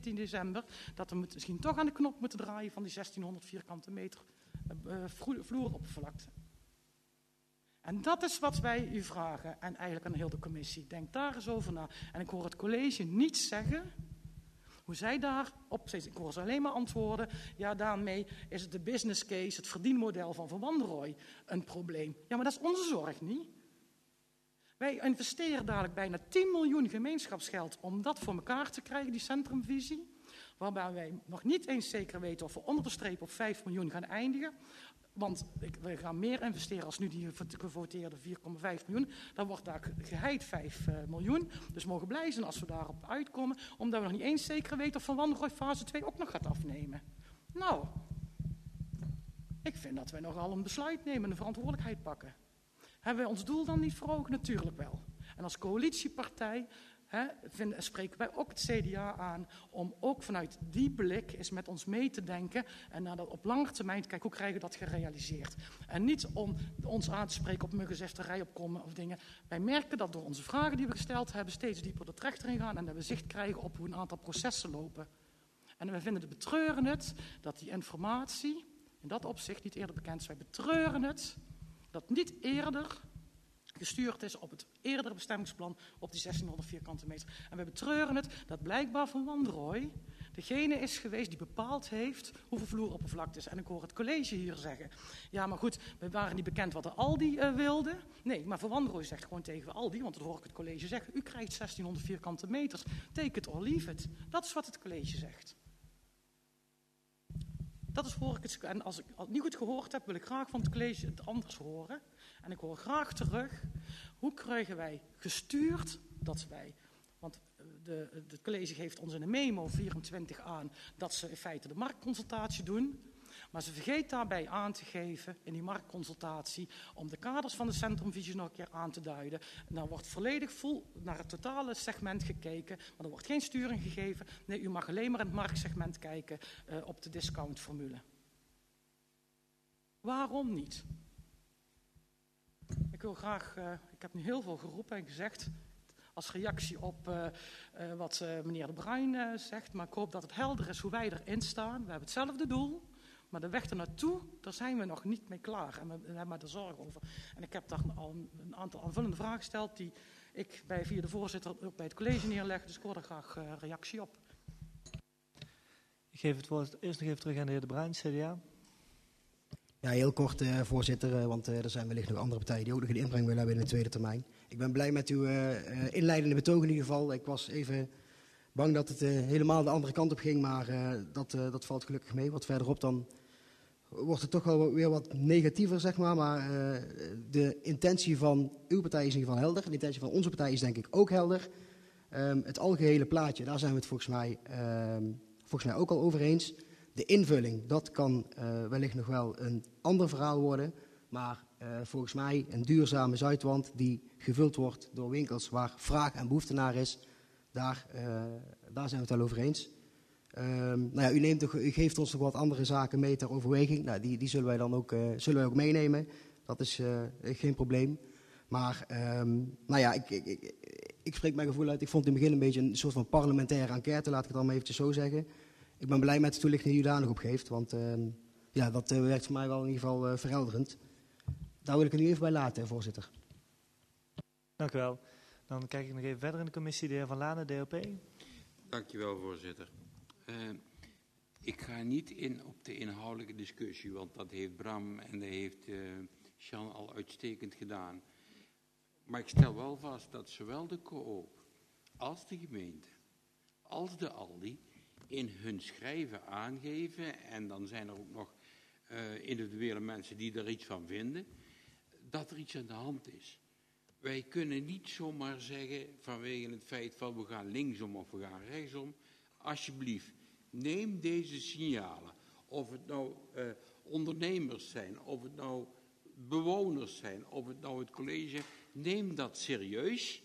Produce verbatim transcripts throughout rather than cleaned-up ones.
zeventien december, dat we misschien toch aan de knop moeten draaien van die zestienhonderd vierkante meter uh, vloeroppervlakte. En dat is wat wij u vragen en eigenlijk aan heel de commissie. Denk daar eens over na. En ik hoor het college niet zeggen hoe zij daarop zitten. Ik hoor ze alleen maar antwoorden. Ja, daarmee is het de business case, het verdienmodel van Van Wanrooij een probleem. Ja, maar dat is onze zorg niet. Wij investeren dadelijk bijna tien miljoen gemeenschapsgeld om dat voor elkaar te krijgen, die centrumvisie. Waarbij wij nog niet eens zeker weten of we onder de streep op vijf miljoen gaan eindigen. Want we gaan meer investeren als nu die gevoteerde vier komma vijf miljoen. Dan wordt daar geheid vijf miljoen. Dus we mogen blij zijn als we daarop uitkomen. Omdat we nog niet eens zeker weten of Van Wanrooij fase twee ook nog gaat afnemen. Nou, ik vind dat wij nogal een besluit nemen en een verantwoordelijkheid pakken. Hebben wij ons doel dan niet voor ogen? Natuurlijk wel. En als coalitiepartij He, vinden, spreken wij ook het C D A aan om ook vanuit die blik eens met ons mee te denken en naar dat op lange termijn te kijken hoe krijgen we dat gerealiseerd. En niet om ons aan te spreken op muggenzifterij opkomen of dingen. Wij merken dat door onze vragen die we gesteld hebben steeds dieper de trechter in gaan en dat we zicht krijgen op hoe een aantal processen lopen. En we vinden het betreuren het dat die informatie in dat opzicht niet eerder bekend is. Wij betreuren het dat niet eerder gestuurd is op het eerdere bestemmingsplan op die zestienhonderd vierkante meter. En we betreuren het dat blijkbaar Van Wanrooij degene is geweest die bepaald heeft hoeveel vloeroppervlakte is. En ik hoor het college hier zeggen, ja maar goed, we waren niet bekend wat de Aldi uh, wilde. Nee, maar Van Wanrooij zegt gewoon tegen Aldi, want dat hoor ik het college zeggen, u krijgt zestienhonderd vierkante meters, take it or leave it. Dat is wat het college zegt. Dat is hoor ik het. En als ik het niet goed gehoord heb, wil ik graag van het college het anders horen. En ik hoor graag terug, hoe krijgen wij gestuurd dat wij, want de, het college geeft ons in een memo vierentwintig aan dat ze in feite de marktconsultatie doen. Maar ze vergeet daarbij aan te geven in die marktconsultatie om de kaders van de centrumvisie nog een keer aan te duiden. En dan wordt volledig vol naar het totale segment gekeken, maar er wordt geen sturing gegeven. Nee, u mag alleen maar in het marktsegment kijken uh, op de discountformule. Waarom niet? Ik wil graag, uh, ik heb nu heel veel geroepen en gezegd, als reactie op uh, uh, wat uh, meneer De Bruin uh, zegt, maar ik hoop dat het helder is hoe wij erin staan. We hebben hetzelfde doel. Maar de weg ernaartoe, daar zijn we nog niet mee klaar. En we hebben er zorgen over. En ik heb daar al een aantal aanvullende vragen gesteld die ik bij, via de voorzitter ook bij het college neerleg. Dus ik hoor daar graag uh, reactie op. Ik geef het woord eerst nog even terug aan de heer De Bruin, C D A. Ja, heel kort, uh, voorzitter, uh, want uh, er zijn wellicht nog andere partijen die ook nog een inbreng willen hebben in de tweede termijn. Ik ben blij met uw uh, uh, inleidende betoog in ieder geval. Ik was even bang dat het uh, helemaal de andere kant op ging, maar uh, dat, uh, dat valt gelukkig mee. Wat verderop dan wordt het toch wel weer wat negatiever, zeg maar. Maar uh, de intentie van uw partij is in ieder geval helder. De intentie van onze partij is denk ik ook helder. Um, het algehele plaatje, daar zijn we het volgens mij, um, volgens mij ook al over eens. De invulling, dat kan uh, wellicht nog wel een ander verhaal worden. Maar uh, volgens mij een duurzame Zuidwand die gevuld wordt door winkels waar vraag en behoefte naar is. Daar, uh, daar zijn we het wel over eens. Um, nou ja, u, neemt toch, u geeft ons nog wat andere zaken mee ter overweging. Nou, die, die zullen wij dan ook, uh, zullen wij ook meenemen. Dat is uh, geen probleem. Maar um, nou ja, ik, ik, ik, ik spreek mijn gevoel uit. Ik vond het in het begin een beetje een soort van parlementaire enquête, laat ik het dan maar eventjes zo zeggen. Ik ben blij met de toelichting die u daar nog op geeft. Want um, ja, dat uh, werkt voor mij wel in ieder geval uh, verhelderend. Daar wil ik het nu even bij laten, voorzitter. Dank u wel. Dan kijk ik nog even verder in de commissie. De heer Van Lanen, D O P. Dank u wel, voorzitter. Uh, ik ga niet in op de inhoudelijke discussie, want dat heeft Bram en dat heeft uh, Jean al uitstekend gedaan. Maar ik stel wel vast dat zowel de Coop als de gemeente, als de Aldi, in hun schrijven aangeven, en dan zijn er ook nog uh, individuele mensen die er iets van vinden, dat er iets aan de hand is. Wij kunnen niet zomaar zeggen vanwege het feit van we gaan linksom of we gaan rechtsom. Alsjeblieft, neem deze signalen. Of het nou uh, ondernemers zijn, of het nou bewoners zijn, of het nou het college. Neem dat serieus.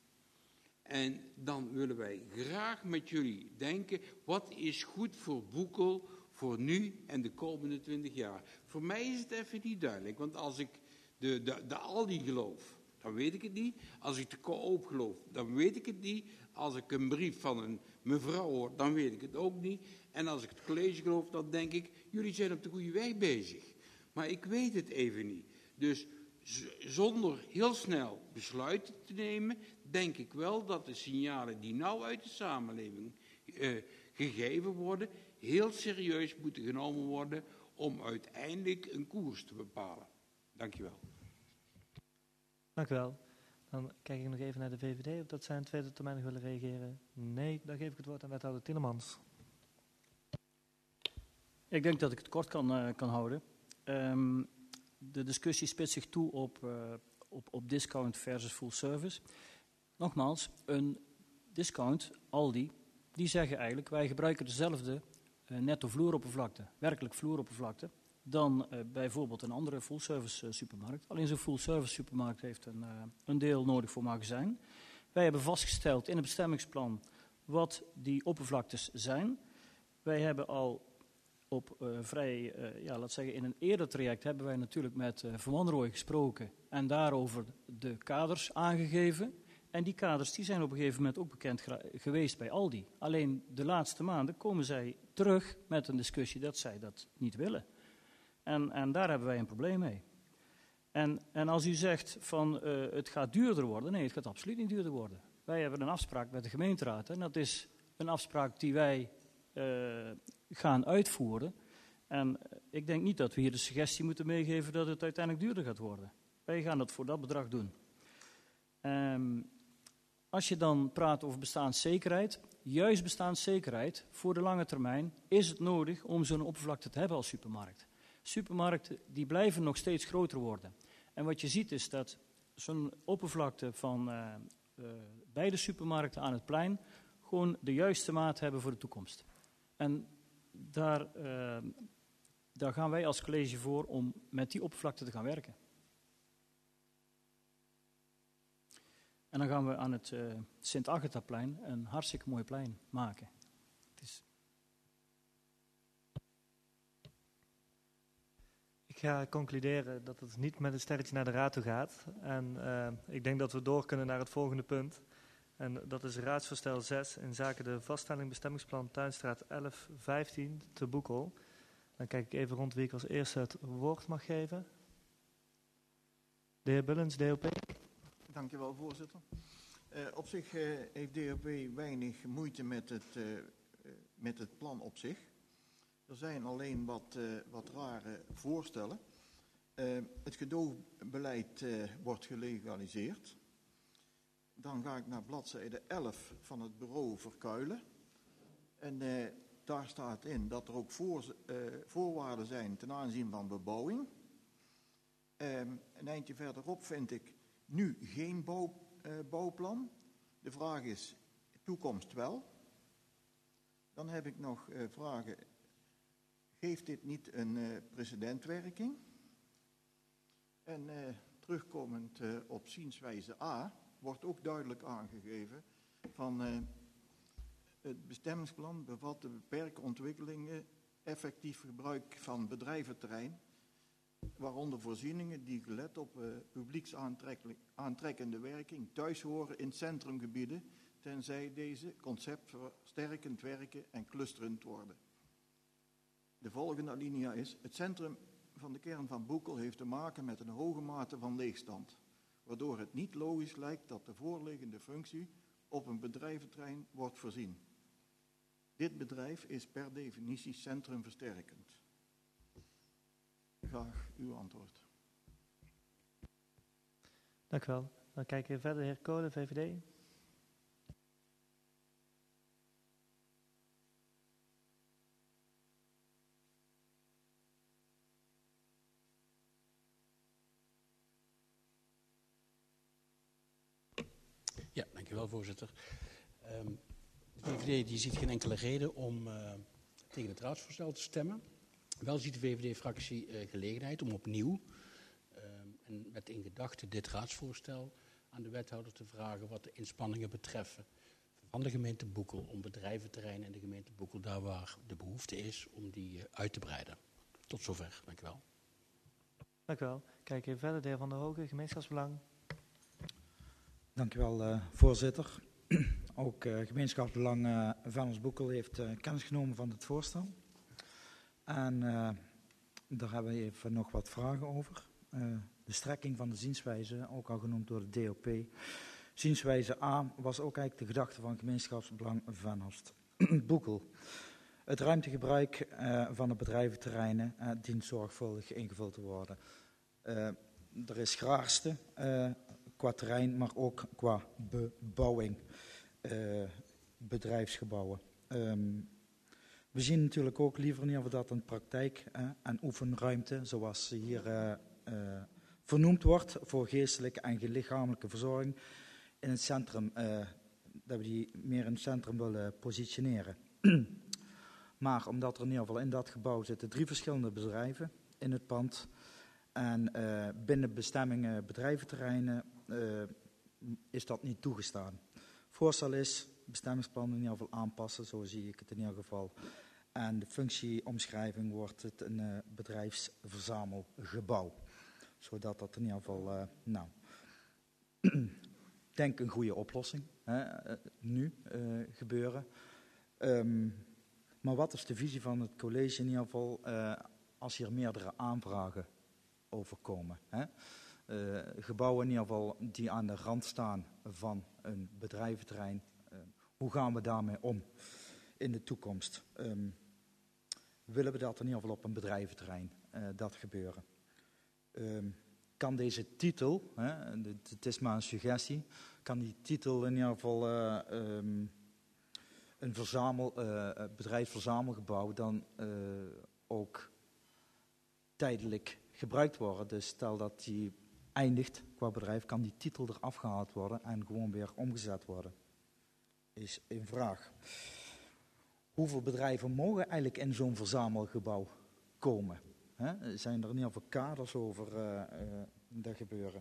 En dan willen wij graag met jullie denken, wat is goed voor Boekel voor nu en de komende twintig jaar. Voor mij is het even niet duidelijk, want als ik de, de, de Aldi geloof, dan weet ik het niet. Als ik de Coop geloof, dan weet ik het niet. Als ik een brief van een mevrouw hoor, dan weet ik het ook niet. En als ik het college geloof, dan denk ik, jullie zijn op de goede weg bezig. Maar ik weet het even niet. Dus z- zonder heel snel besluiten te nemen, denk ik wel dat de signalen die nou uit de samenleving uh, gegeven worden, heel serieus moeten genomen worden om uiteindelijk een koers te bepalen. Dank je wel. Dank u wel. Dan kijk ik nog even naar de V V D, of dat zij in tweede termijn nog willen reageren. Nee, dan geef ik het woord aan wethouder Tielemans. Ik denk dat ik het kort kan, uh, kan houden. Um, de discussie spitst zich toe op, uh, op, op discount versus full service. Nogmaals, een discount, Aldi, die zeggen eigenlijk, wij gebruiken dezelfde uh, netto vloeroppervlakte, werkelijk vloeroppervlakte, dan uh, bijvoorbeeld een andere full service uh, supermarkt. Alleen zo'n full service supermarkt heeft een, uh, een deel nodig voor magazijn. Wij hebben vastgesteld in het bestemmingsplan wat die oppervlaktes zijn. Wij hebben al op uh, vrij, uh, ja, laat zeggen, in een eerder traject hebben wij natuurlijk met uh, Van Wanrooy gesproken en daarover de kaders aangegeven. En die kaders die zijn op een gegeven moment ook bekend geweest bij Aldi. Alleen de laatste maanden komen zij terug met een discussie dat zij dat niet willen. En, en daar hebben wij een probleem mee. En, en als u zegt van uh, het gaat duurder worden, nee, het gaat absoluut niet duurder worden. Wij hebben een afspraak met de gemeenteraad en dat is een afspraak die wij uh, gaan uitvoeren. En ik denk niet dat we hier de suggestie moeten meegeven dat het uiteindelijk duurder gaat worden. Wij gaan dat voor dat bedrag doen. Um, als je dan praat over bestaanszekerheid, juist bestaanszekerheid voor de lange termijn is het nodig om zo'n oppervlakte te hebben als supermarkt. Supermarkten die blijven nog steeds groter worden. En wat je ziet is dat zo'n oppervlakte van uh, uh, beide supermarkten aan het plein gewoon de juiste maat hebben voor de toekomst. En daar, uh, daar gaan wij als college voor om met die oppervlakte te gaan werken. En dan gaan we aan het uh, Sint-Agatha-plein een hartstikke mooi plein maken. Het is... Ik ga concluderen dat het niet met een sterretje naar de raad toe gaat. En uh, ik denk dat we door kunnen naar het volgende punt. En dat is raadsvoorstel zes in zaken de vaststelling bestemmingsplan Tuinstraat elf vijftien te Boekel. Dan kijk ik even rond wie ik als eerste het woord mag geven. De heer Bullens, D O P. Dank u wel, voorzitter. Uh, op zich uh, heeft D O P weinig moeite met het, uh, uh, met het plan op zich. Er zijn alleen wat, uh, wat rare voorstellen. Uh, het gedoogbeleid uh, wordt gelegaliseerd. Dan ga ik naar bladzijde elf van het bureau Verkuilen. En uh, daar staat in dat er ook voor, uh, voorwaarden zijn ten aanzien van bebouwing. Uh, een eindje verderop vind ik nu geen bouw, uh, bouwplan. De vraag is, toekomst wel. Dan heb ik nog uh, vragen. Geeft dit niet een uh, precedentwerking? En uh, terugkomend uh, op zienswijze A, wordt ook duidelijk aangegeven van uh, het bestemmingsplan bevat de beperkte ontwikkelingen, effectief gebruik van bedrijventerrein, waaronder voorzieningen die gelet op uh, publieksaantrekkende werking thuis horen in centrumgebieden, tenzij deze conceptversterkend werken en clusterend worden. De volgende alinea is, het centrum van de kern van Boekel heeft te maken met een hoge mate van leegstand, waardoor het niet logisch lijkt dat de voorliggende functie op een bedrijventerrein wordt voorzien. Dit bedrijf is per definitie centrumversterkend. Graag uw antwoord. Dank u wel. Dan kijken we verder, de heer Kolen, V V D. Ja, dankjewel voorzitter. Um, de V V D die ziet geen enkele reden om uh, tegen het raadsvoorstel te stemmen. Wel ziet de V V D-fractie uh, gelegenheid om opnieuw, um, en met in gedachten dit raadsvoorstel, aan de wethouder te vragen wat de inspanningen betreffen van de gemeente Boekel om bedrijventerreinen in de gemeente Boekel, daar waar de behoefte is, om die uh, uit te breiden. Tot zover, dank u wel. Dank u wel. Kijk even verder, de heer Van der Hogen, gemeenschapsbelang. Dank u wel, uh, voorzitter. ook uh, gemeenschap Belang uh, Venlos Boekel heeft uh, kennis genomen van het voorstel. En uh, daar hebben we even nog wat vragen over. Uh, de strekking van de zienswijze, ook al genoemd door de D O P. Zienswijze A was ook eigenlijk de gedachte van gemeenschapsbelang Venlos Boekel. Het ruimtegebruik uh, van de bedrijventerreinen uh, dient zorgvuldig ingevuld te worden. Uh, er is schaarste uh, qua terrein, maar ook qua bebouwing, uh, bedrijfsgebouwen. Um, we zien natuurlijk ook liever niet of dat een praktijk uh, en oefenruimte, zoals hier uh, uh, vernoemd wordt, voor geestelijke en lichamelijke verzorging, in het centrum, uh, dat we die meer in het centrum willen positioneren. Maar omdat er in ieder geval in dat gebouw zitten drie verschillende bedrijven in het pand en uh, binnen bestemmingen bedrijventerreinen uh, is dat niet toegestaan. Voorstel is bestemmingsplan in ieder geval aanpassen, zo zie ik het in ieder geval. En de functieomschrijving wordt het een uh, bedrijfsverzamelgebouw. Zodat dat in ieder geval, uh, nou, denk een goede oplossing, hè, uh, nu uh, gebeuren. Um, maar wat is de visie van het college in ieder geval uh, als hier meerdere aanvragen over komen? Hè? Uh, gebouwen in ieder geval die aan de rand staan van een bedrijventerrein. Uh, hoe gaan we daarmee om in de toekomst? Um, willen we dat in ieder geval op een bedrijventerrein uh, dat gebeuren? Um, kan deze titel, hè, het is maar een suggestie, kan die titel in ieder geval uh, um, een verzamel, uh, bedrijfsverzamelgebouw dan uh, ook tijdelijk gebruikt worden? Dus stel dat die eindigt qua bedrijf, kan die titel eraf gehaald worden en gewoon weer omgezet worden? Is een vraag. Hoeveel bedrijven mogen eigenlijk in zo'n verzamelgebouw komen? He? Zijn er in ieder geval kaders over uh, uh, dat gebeuren?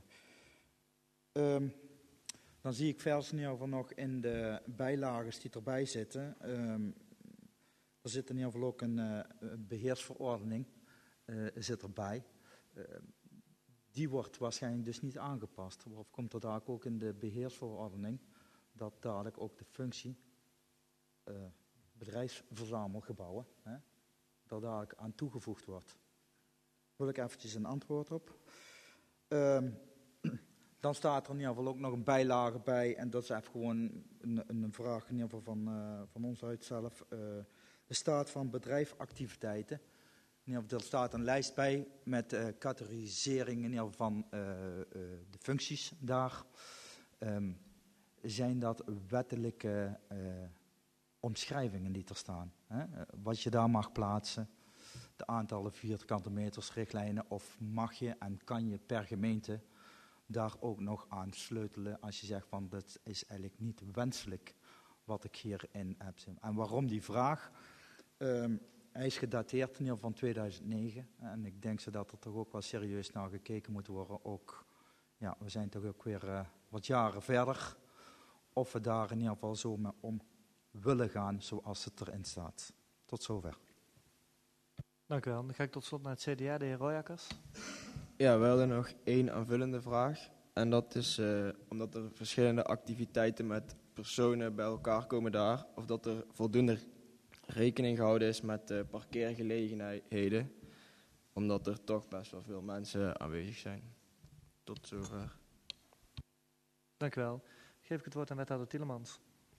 Um, dan zie ik vers in ieder geval nog in de bijlagen die erbij zitten. Um, er zit in ieder geval ook een uh, beheersverordening uh, zit erbij. Uh, die wordt waarschijnlijk dus niet aangepast. Of komt er daar ook in de beheersverordening dat dadelijk ook de functie uh, bedrijfsverzamelgebouwen, hè, dat dadelijk aan toegevoegd wordt? Wil ik eventjes een antwoord op. Um, dan staat er in ieder geval ook nog een bijlage bij, en dat is even gewoon een, een vraag in ieder geval van, uh, van ons uit zelf. Uh, de staat van bedrijfsactiviteiten. In ieder geval, er staat een lijst bij met uh, categorisering in ieder geval van uh, uh, de functies daar. Um, zijn dat wettelijke uh, omschrijvingen die er staan? Hè? Uh, wat je daar mag plaatsen, de aantallen vierkante meters, richtlijnen, of mag je en kan je per gemeente daar ook nog aan sleutelen als je zegt van dat is eigenlijk niet wenselijk wat ik hierin heb. En waarom die vraag? Um, hij is gedateerd in ieder geval van tweeduizend negen en ik denk zo dat er toch ook wel serieus naar gekeken moet worden. Ook, ja, we zijn toch ook weer uh, wat jaren verder. Of we daar in ieder geval zo mee om willen gaan zoals het erin staat. Tot zover. Dank u wel. Dan ga ik tot slot naar het C D A, de heer Royakkers. Ja, we hadden nog één aanvullende vraag. En dat is uh, omdat er verschillende activiteiten met personen bij elkaar komen daar. Of dat er voldoende rekening gehouden is met uh, parkeergelegenheden. Omdat er toch best wel veel mensen aanwezig zijn. Tot zover. Dank u wel. Geef ik het woord aan wethouder Tielemans.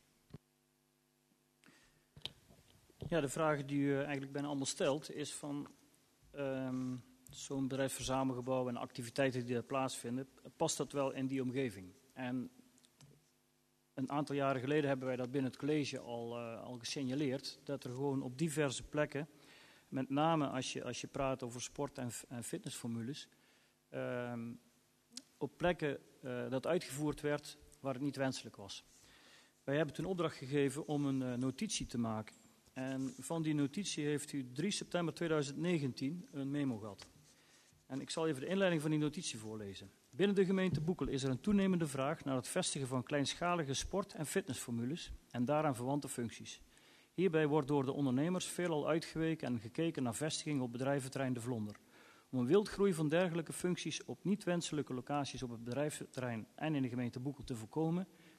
Ja, de vraag die u eigenlijk bijna allemaal stelt is van um, zo'n bedrijfsverzamelgebouw en activiteiten die daar plaatsvinden, past dat wel in die omgeving? En een aantal jaren geleden hebben wij dat binnen het college al, uh, al gesignaleerd, dat er gewoon op diverse plekken, met name als je, als je praat over sport- en, en fitnessformules, um, op plekken uh, dat uitgevoerd werd waar het niet wenselijk was. Wij hebben toen opdracht gegeven om een uh, notitie te maken. En van die notitie heeft u drie september tweeduizend negentien een memo gehad. En ik zal even de inleiding van die notitie voorlezen. Binnen de gemeente Boekel is er een toenemende vraag naar het vestigen van kleinschalige sport- en fitnessformules en daaraan verwante functies. Hierbij wordt door de ondernemers veelal uitgeweken en gekeken naar vestiging op bedrijventerrein De Vlonder. Om een wildgroei van dergelijke functies op niet wenselijke locaties op het bedrijventerrein en in de gemeente Boekel te voorkomen,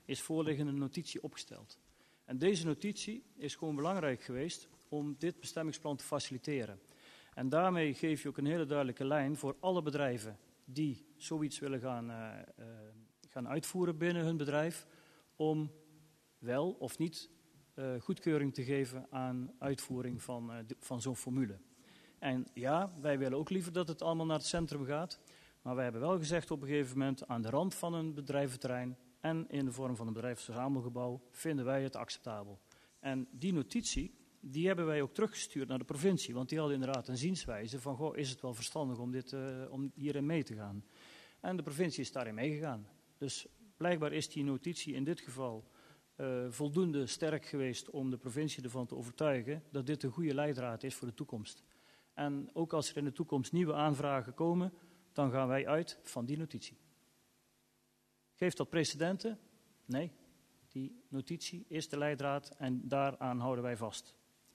is voorliggende notitie opgesteld. En deze notitie is gewoon belangrijk geweest om dit bestemmingsplan te faciliteren. En daarmee geef je ook een hele duidelijke lijn voor alle bedrijven die zoiets willen gaan, uh, uh, gaan uitvoeren binnen hun bedrijf, om wel of niet uh, goedkeuring te geven aan uitvoering van, uh, van zo'n formule. En ja, wij willen ook liever dat het allemaal naar het centrum gaat, maar wij hebben wel gezegd op een gegeven moment aan de rand van een bedrijventerrein en in de vorm van een bedrijfsverzamelgebouw vinden wij het acceptabel. En die notitie, die hebben wij ook teruggestuurd naar de provincie, want die hadden inderdaad een zienswijze van, goh, is het wel verstandig om, dit, uh, om hierin mee te gaan? En de provincie is daarin meegegaan. Dus blijkbaar is die notitie in dit geval uh, voldoende sterk geweest om de provincie ervan te overtuigen dat dit een goede leidraad is voor de toekomst. En ook als er in de toekomst nieuwe aanvragen komen, dan gaan wij uit van die notitie. Geeft dat precedenten? Nee. Die notitie is de leidraad en daaraan houden wij vast.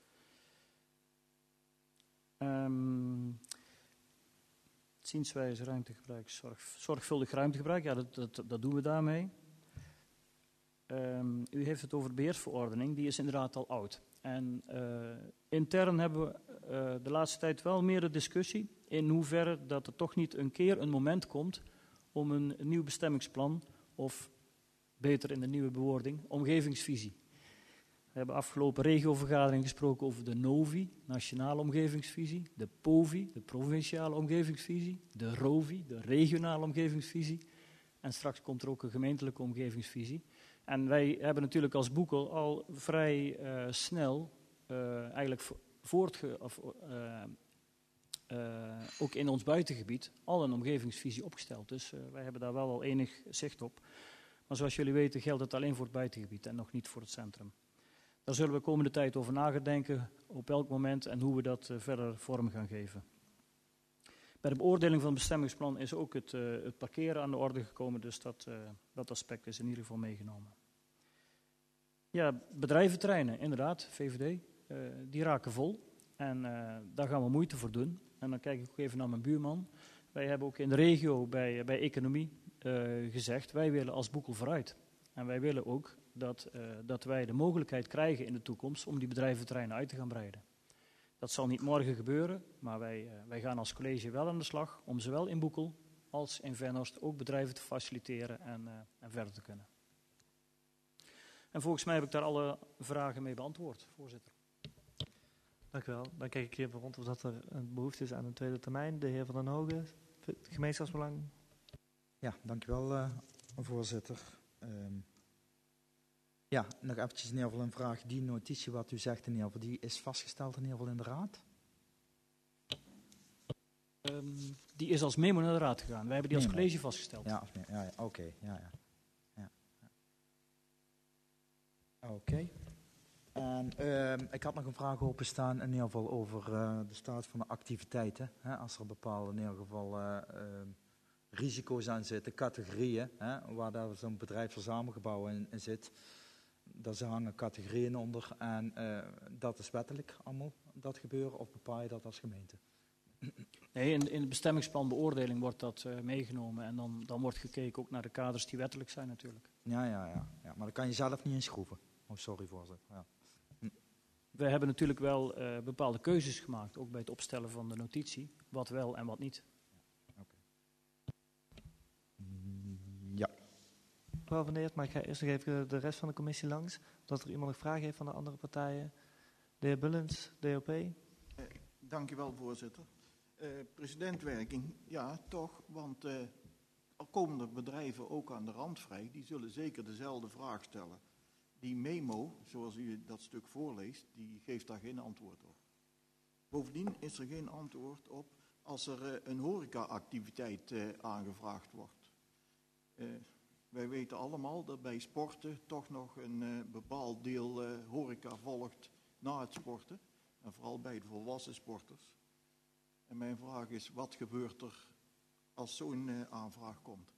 Um, zienswijze, ruimtegebruik, zorg, zorgvuldig ruimtegebruik, ja, dat, dat, dat doen we daarmee. Um, u heeft het over de beheersverordening, die is inderdaad al oud. En uh, intern hebben we uh, de laatste tijd wel meer de discussie in hoeverre dat er toch niet een keer een moment komt om een, een nieuw bestemmingsplan, of beter in de nieuwe bewoording, omgevingsvisie. We hebben afgelopen regiovergadering gesproken over de NOVI, Nationale Omgevingsvisie, de POVI, de Provinciale Omgevingsvisie, de ROVI, de Regionale Omgevingsvisie. En straks komt er ook een gemeentelijke omgevingsvisie. En wij hebben natuurlijk als Boekel al vrij uh, snel, uh, eigenlijk voortge, of, uh, uh, ook in ons buitengebied, al een omgevingsvisie opgesteld. Dus uh, wij hebben daar wel al enig zicht op. Maar zoals jullie weten geldt het alleen voor het buitengebied en nog niet voor het centrum. Daar zullen we de komende tijd over na gaan denken, op welk moment en hoe we dat uh, verder vorm gaan geven. Bij de beoordeling van het bestemmingsplan is ook het, uh, het parkeren aan de orde gekomen, dus dat, uh, dat aspect is in ieder geval meegenomen. Ja, bedrijventerreinen, inderdaad, V V D, uh, die raken vol en uh, daar gaan we moeite voor doen. En dan kijk ik ook even naar mijn buurman. Wij hebben ook in de regio bij, bij economie uh, gezegd, wij willen als Boekel vooruit. En wij willen ook dat, uh, dat wij de mogelijkheid krijgen in de toekomst om die bedrijventerreinen uit te gaan breiden. Dat zal niet morgen gebeuren, maar wij, uh, wij gaan als college wel aan de slag om zowel in Boekel als in Venhorst ook bedrijven te faciliteren en, uh, en verder te kunnen. En volgens mij heb ik daar alle vragen mee beantwoord, voorzitter. Dank u wel. Dan kijk ik even rond of dat er een behoefte is aan een tweede termijn. De heer Van den Hogen, gemeenschapsbelang. Ja, dank u wel, uh, voorzitter. Um, ja, nog eventjes in ieder geval een vraag. Die notitie wat u zegt in ieder geval, die is vastgesteld in ieder geval in de raad? Um, die is als memo naar de raad gegaan. Wij hebben die als Memo. college vastgesteld. Ja, ja, ja oké. Okay, ja, ja. ja, ja. Oké. Okay. En um, ik had nog een vraag openstaan in ieder geval over uh, de staat van de activiteiten. Hè, als er bepaalde in ieder geval uh, uh, risico's aan zitten, categorieën, hè, waar daar zo'n bedrijfsverzamelgebouw in, in zit. Daar hangen categorieën onder en uh, dat is wettelijk allemaal, dat gebeuren, of bepaal je dat als gemeente? Nee, in, in het bestemmingsplan beoordeling wordt dat uh, meegenomen en dan, dan wordt gekeken ook naar de kaders die wettelijk zijn natuurlijk. Ja, ja, ja, ja. Maar dan kan je zelf niet in schroeven. Oh, sorry voorzitter. Ja. Hm. We hebben natuurlijk wel uh, bepaalde keuzes gemaakt, ook bij het opstellen van de notitie, wat wel en wat niet. Okay. Ja. Mevrouw Van Eert, maar ik ga eerst nog even de rest van de commissie langs. Dat er iemand nog vragen heeft van de andere partijen. De heer Bullens, D O P. Uh, dank u wel, voorzitter. Uh, presidentwerking, ja, toch, want uh, er komen er bedrijven ook aan de rand vrij, die zullen zeker dezelfde vraag stellen. Die memo, zoals u dat stuk voorleest, die geeft daar geen antwoord op. Bovendien is er geen antwoord op als er uh, een horecaactiviteit uh, aangevraagd wordt. Uh, wij weten allemaal dat bij sporten toch nog een uh, bepaald deel uh, horeca volgt na het sporten. En vooral bij de volwassen sporters. En mijn vraag is, wat gebeurt er als zo'n uh, aanvraag komt?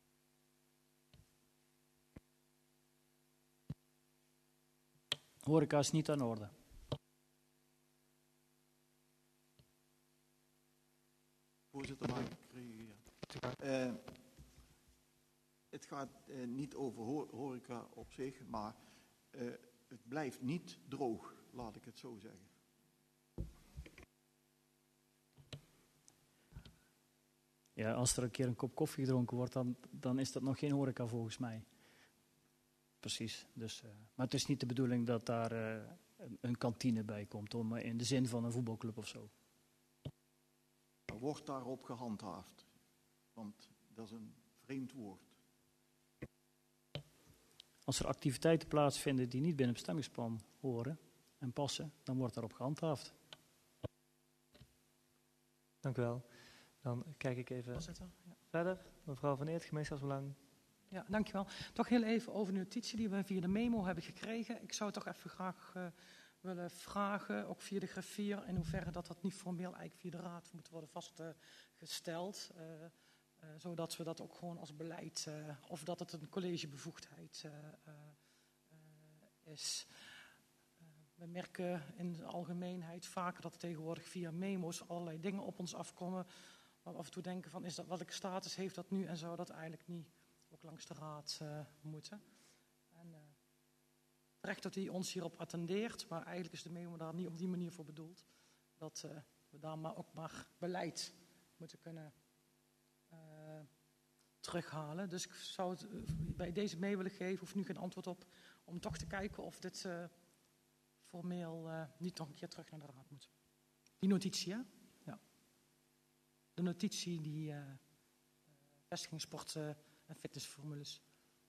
Horeca is niet aan orde. Voorzitter, mag ik reageren? Uh, het het gaat uh, niet over ho horeca op zich, maar uh, het blijft niet droog, laat ik het zo zeggen. Ja, als er een keer een kop koffie gedronken wordt, dan, dan is dat nog geen horeca volgens mij. Precies. Dus, uh, maar het is niet de bedoeling dat daar uh, een, een kantine bij komt, om, uh, in de zin van een voetbalclub of zo. Er wordt daarop gehandhaafd, want dat is een vreemd woord. Als er activiteiten plaatsvinden die niet binnen het bestemmingsplan horen en passen, dan wordt daarop gehandhaafd. Dank u wel. Dan kijk ik even Voorzitter, ja. verder. Mevrouw Van Eert, gemeenschapsbelang. Ja, dankjewel. Toch heel even over de notitie die we via de memo hebben gekregen. Ik zou toch even graag uh, willen vragen, ook via de griffier, in hoeverre dat dat niet formeel eigenlijk via de raad moet worden vastgesteld. Uh, uh, zodat we dat ook gewoon als beleid, uh, of dat het een collegebevoegdheid uh, uh, is. Uh, we merken in de algemeenheid vaker dat tegenwoordig via memo's allerlei dingen op ons afkomen. Waar we af en toe denken van, is dat, welke status heeft dat nu en zou dat eigenlijk niet ook langs de raad uh, moeten. En uh, terecht dat hij ons hierop attendeert, maar eigenlijk is de memo daar niet op die manier voor bedoeld. Dat uh, we daar maar ook maar beleid moeten kunnen uh, terughalen. Dus ik zou het uh, bij deze mee willen geven, hoef nu geen antwoord op, om toch te kijken of dit uh, formeel uh, niet nog een keer terug naar de raad moet. Die notitie, hè? Ja. De notitie die uh, vestigingsport uh, en fitnessformules.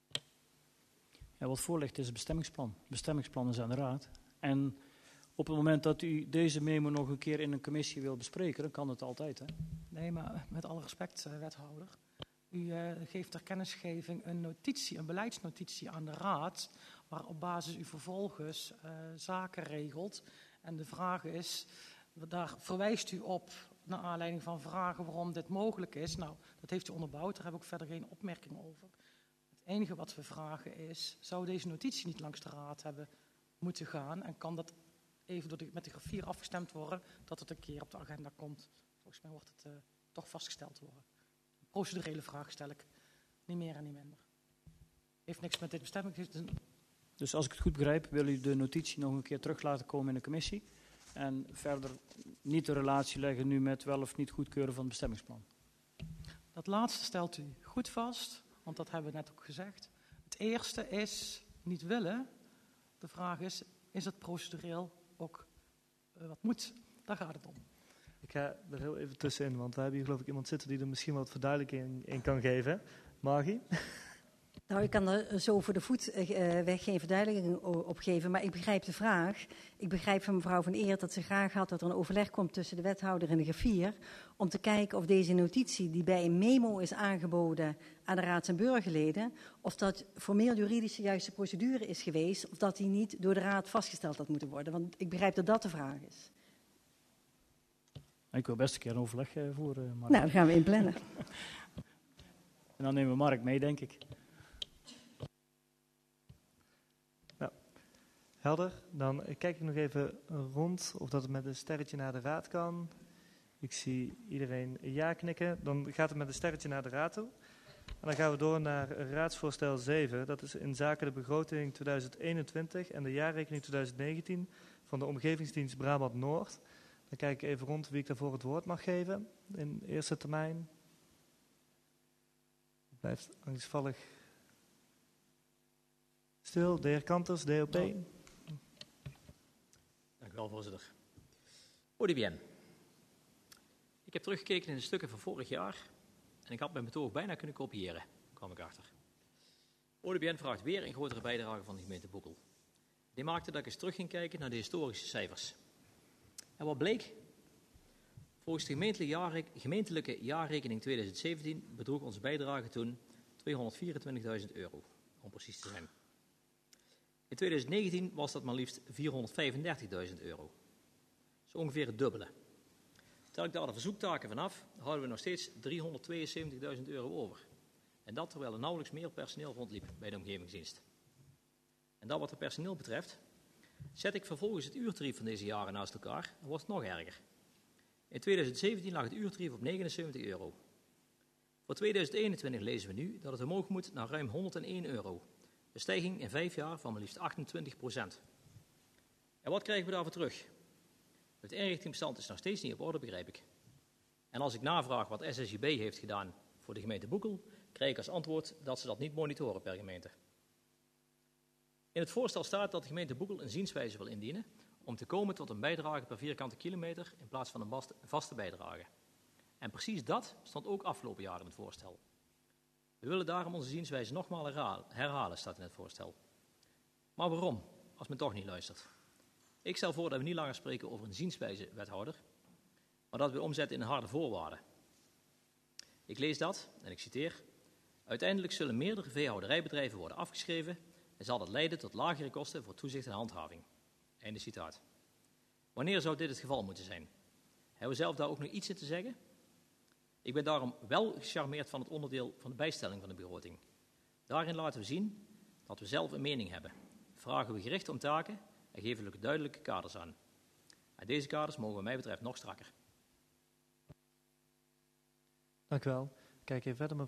Ja, wat voor ligt is het bestemmingsplan. Bestemmingsplan is aan de raad. En op het moment dat u deze memo nog een keer in een commissie wil bespreken, dan kan het altijd, hè? Nee, maar met alle respect, uh, wethouder. U uh, geeft ter kennisgeving een notitie, een beleidsnotitie aan de raad, waar op basis u vervolgens uh, zaken regelt. En de vraag is, daar verwijst u op, naar aanleiding van vragen waarom dit mogelijk is. Nou, dat heeft u onderbouwd, daar heb ik ook verder geen opmerking over. Het enige wat we vragen is, zou deze notitie niet langs de raad hebben moeten gaan? En kan dat even door de, met de griffier afgestemd worden, dat het een keer op de agenda komt? Volgens mij wordt het uh, toch vastgesteld worden. Een procedurele vraag stel ik, niet meer en niet minder. Heeft niks met dit bestemming. Dus als ik het goed begrijp, wil u de notitie nog een keer terug laten komen in de commissie? En verder niet de relatie leggen nu met wel of niet goedkeuren van het bestemmingsplan. Dat laatste stelt u goed vast, want dat hebben we net ook gezegd. Het eerste is niet willen. De vraag is, is het procedureel ook uh, wat moet? Daar gaat het om. Ik ga er heel even tussenin, want we hebben hier geloof ik iemand zitten die er misschien wat verduidelijking in kan geven. Margie? Nou, ik kan er zo voor de voet uh, weg geen verduidelijking op geven, maar ik begrijp de vraag. Ik begrijp van mevrouw Van Eert dat ze graag had dat er een overleg komt tussen de wethouder en de griffier, om te kijken of deze notitie die bij een memo is aangeboden aan de raads- en burgerleden, of dat formeel juridisch de juiste procedure is geweest, of dat die niet door de raad vastgesteld had moeten worden. Want ik begrijp dat dat de vraag is. Ik wil best een keer een overleg uh, voeren, Mark. Nou, dan gaan we inplannen. En dan nemen we Mark mee, denk ik. Helder, dan kijk ik nog even rond of dat het met een sterretje naar de raad kan. Ik zie iedereen ja knikken. Dan gaat het met een sterretje naar de raad toe. En dan gaan we door naar raadsvoorstel zeven. Dat is in zaken de begroting tweeduizend eenentwintig en de jaarrekening tweeduizend negentien van de Omgevingsdienst Brabant Noord. Dan kijk ik even rond wie ik daarvoor het woord mag geven in eerste termijn. Het blijft angstvallig stil. De heer Kanters, D O P. Oh. Dank u wel, voorzitter. O D B N. Ik heb teruggekeken in de stukken van vorig jaar en ik had mijn betoog bijna kunnen kopiëren, kwam ik achter. O D B N vraagt weer een grotere bijdrage van de gemeente Boekel. Dit maakte dat ik eens terug ging kijken naar de historische cijfers. En wat bleek? Volgens de gemeentelijke, jaarre gemeentelijke jaarrekening tweeduizend zeventien bedroeg onze bijdrage toen tweehonderdvierentwintigduizend euro, om precies te zijn. In tweeduizend negentien was dat maar liefst vierhonderdvijfendertigduizend euro. Dat is ongeveer het dubbele. Tel ik daar de verzoektaken vanaf, houden we nog steeds driehonderdtweeënzeventigduizend euro over. En dat terwijl er nauwelijks meer personeel rondliep bij de omgevingsdienst. En dat wat het personeel betreft, zet ik vervolgens het uurtarief van deze jaren naast elkaar, dan wordt het nog erger. In tweeduizend zeventien lag het uurtarief op negenenzeventig euro. Voor tweeduizend eenentwintig lezen we nu dat het omhoog moet naar ruim honderdéén euro. Een stijging in vijf jaar van maar liefst achtentwintig procent. En wat krijgen we daarvoor terug? Het inrichtingsbestand is nog steeds niet op orde, begrijp ik. En als ik navraag wat S S I B heeft gedaan voor de gemeente Boekel, krijg ik als antwoord dat ze dat niet monitoren per gemeente. In het voorstel staat dat de gemeente Boekel een zienswijze wil indienen om te komen tot een bijdrage per vierkante kilometer in plaats van een vaste bijdrage. En precies dat stond ook afgelopen jaar in het voorstel. We willen daarom onze zienswijze nogmaals herhalen, staat in het voorstel. Maar waarom, als men toch niet luistert? Ik stel voor dat we niet langer spreken over een zienswijze, wethouder, maar dat we omzetten in harde voorwaarden. Ik lees dat, en ik citeer, uiteindelijk zullen meerdere veehouderijbedrijven worden afgeschreven en zal dat leiden tot lagere kosten voor toezicht en handhaving. Einde citaat. Wanneer zou dit het geval moeten zijn? Hebben we zelf daar ook nog iets in te zeggen? Ik ben daarom wel gecharmeerd van het onderdeel van de bijstelling van de begroting. Daarin laten we zien dat we zelf een mening hebben. Vragen we gericht om taken en geven we duidelijke kaders aan. En deze kaders mogen wat mij betreft nog strakker. Dank u wel. Kijk even verder,